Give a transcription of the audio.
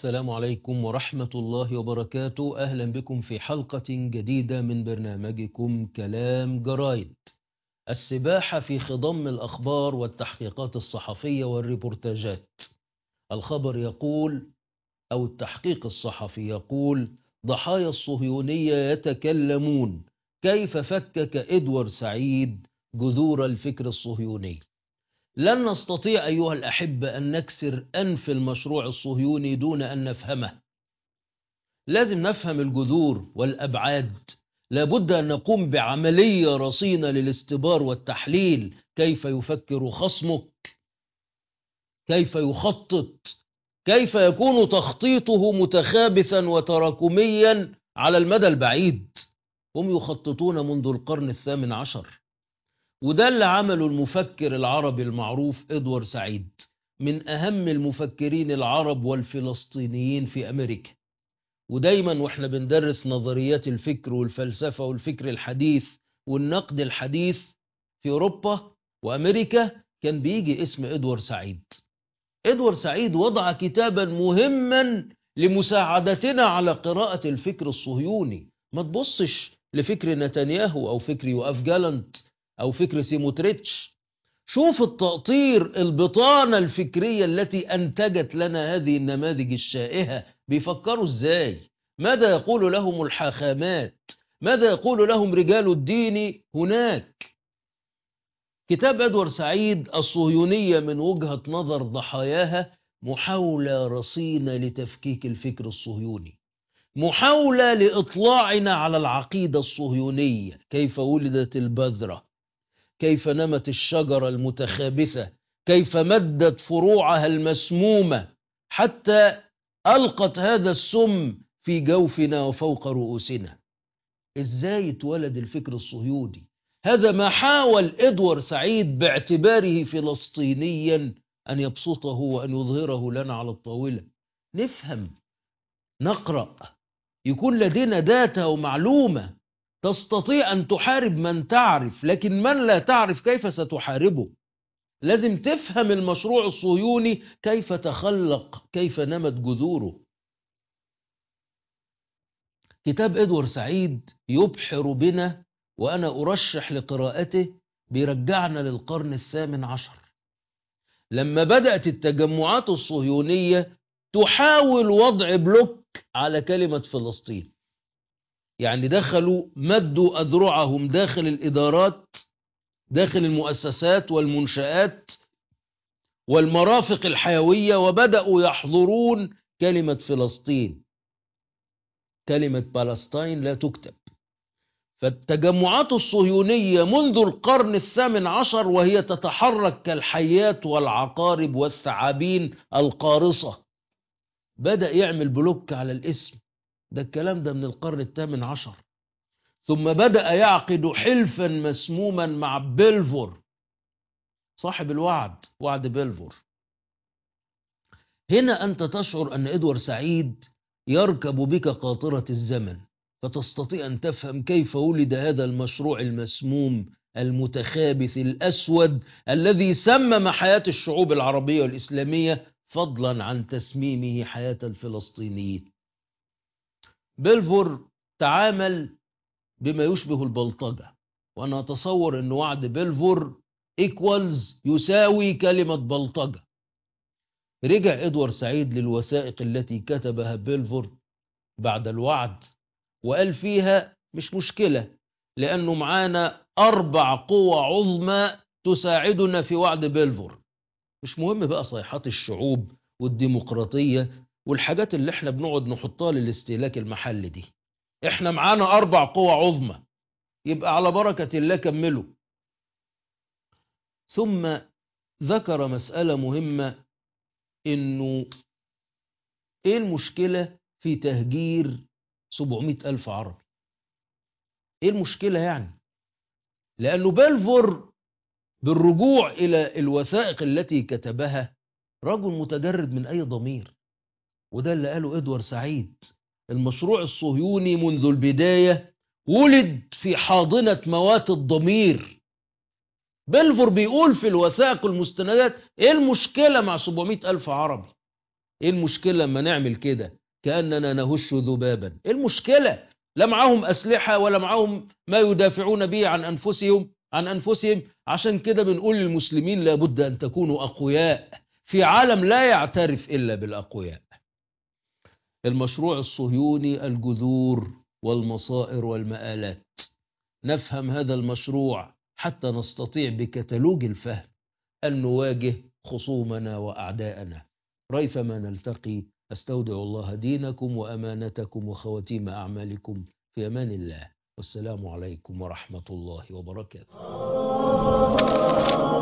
السلام عليكم ورحمة الله وبركاته. أهلا بكم في حلقة جديدة من برنامجكم كلام جرايد. السباحة في خضم الأخبار والتحقيقات الصحفية والريبورتاجات. الخبر يقول أو التحقيق الصحفي يقول: ضحايا الصهيونية يتكلمون، كيف فكك إدوارد سعيد جذور الفكر الصهيوني. لن نستطيع أيها الأحبة أن نكسر أنف المشروع الصهيوني دون أن نفهمه. لازم نفهم الجذور والأبعاد. لابد أن نقوم بعملية رصينة للاستبار والتحليل. كيف يفكر خصمك؟ كيف يخطط؟ كيف يكون تخطيطه متخابثا وتراكميا على المدى البعيد؟ هم يخططون منذ القرن ال18، وده اللي عمله المفكر العربي المعروف إدوارد سعيد، من أهم المفكرين العرب والفلسطينيين في أمريكا. ودايما وإحنا بندرس نظريات الفكر والفلسفة والفكر الحديث والنقد الحديث في أوروبا وأمريكا كان بيجي اسم إدوارد سعيد. إدوارد سعيد وضع كتابا مهما لمساعدتنا على قراءة الفكر الصهيوني. ما تبصش لفكر نتنياهو أو فكر يوآف جالنت أو فكر سيموتريتش. شوف التأطير، البطانة الفكرية التي أنتجت لنا هذه النماذج الشائهة. بيفكروا إزاي؟ ماذا يقول لهم الحاخامات؟ ماذا يقول لهم رجال الدين هناك؟ كتاب إدوارد سعيد الصهيونية من وجهة نظر ضحاياها محاولة رصينة لتفكيك الفكر الصهيوني، محاولة لإطلاعنا على العقيدة الصهيونية، كيف ولدت البذرة، كيف نمت الشجرة المتخابثة، كيف مدت فروعها المسمومة حتى ألقت هذا السم في جوفنا وفوق رؤوسنا. إزاي اتولد الفكر الصهيوني؟ هذا ما حاول إدوارد سعيد باعتباره فلسطينيا أن يبسطه وأن يظهره لنا على الطاولة. نفهم، نقرأ، يكون لدينا داتا ومعلومة. تستطيع أن تحارب من تعرف، لكن من لا تعرف كيف ستحاربه؟ لازم تفهم المشروع الصهيوني كيف تخلق، كيف نمت جذوره. كتاب إدوارد سعيد يبحر بنا، وأنا أرشح لقراءته. بيرجعنا للقرن ال18 لما بدأت التجمعات الصهيونية تحاول وضع بلوك على كلمة فلسطين. يعني دخلوا مدوا أذرعهم داخل الإدارات، داخل المؤسسات والمنشآت والمرافق الحيوية، وبدأوا يحضرون كلمة فلسطين. كلمة فلسطين لا تكتب. فالتجمعات الصهيونية منذ القرن ال18 وهي تتحرك كالحيات والعقارب والثعابين القارصة. بدأ يعمل بلوك على الاسم ده. الكلام ده من القرن ال18. ثم بدأ يعقد حلفا مسموما مع بلفور صاحب الوعد، وعد بلفور. هنا أنت تشعر أن إدوارد سعيد يركب بك قاطرة الزمن، فتستطيع أن تفهم كيف ولد هذا المشروع المسموم المتخابث الأسود الذي سمم حياة الشعوب العربية والإسلامية، فضلا عن تسميمه حياة الفلسطينيين. بلفور تعامل بما يشبه البلطجة، وأنا أتصور أن وعد بلفور يساوي كلمة بلطجة. رجع إدوارد سعيد للوثائق التي كتبها بلفور بعد الوعد وقال فيها مش مشكلة، لأنه معانا 4 قوى عظمى تساعدنا في وعد بلفور. مش مهم بقى صيحات الشعوب والديمقراطية والحاجات اللي احنا بنقعد نحطها للاستهلاك المحلي دي. احنا معانا 4 قوى عظمى، يبقى على بركة الله كملوا. ثم ذكر مسألة مهمة، انه ايه المشكلة في تهجير 700,000 عربي؟ ايه المشكلة يعني؟ لأنه بلفور بالرجوع إلى الوثائق التي كتبها رجل متجرد من أي ضمير، وده اللي قاله إدوارد سعيد. المشروع الصهيوني منذ البداية ولد في حاضنة موات الضمير. بلفور بيقول في الوثائق المستندات ايه المشكلة مع 700,000 عربي؟ إيه المشكلة لما نعمل كده كأننا نهش ذبابا؟ إيه المشكلة؟ لا معاهم أسلحة ولا معاهم ما يدافعون به عن أنفسهم. عشان كده بنقول للمسلمين لابد أن تكونوا أقوياء في عالم لا يعترف إلا بالأقوياء. المشروع الصهيوني الجذور والمصائر والمآلات، نفهم هذا المشروع حتى نستطيع بكتالوج الفهم أن نواجه خصومنا وأعداءنا. ريثما نلتقي، أستودع الله دينكم وأمانتكم وخواتيم أعمالكم في أمان الله، والسلام عليكم ورحمة الله وبركاته.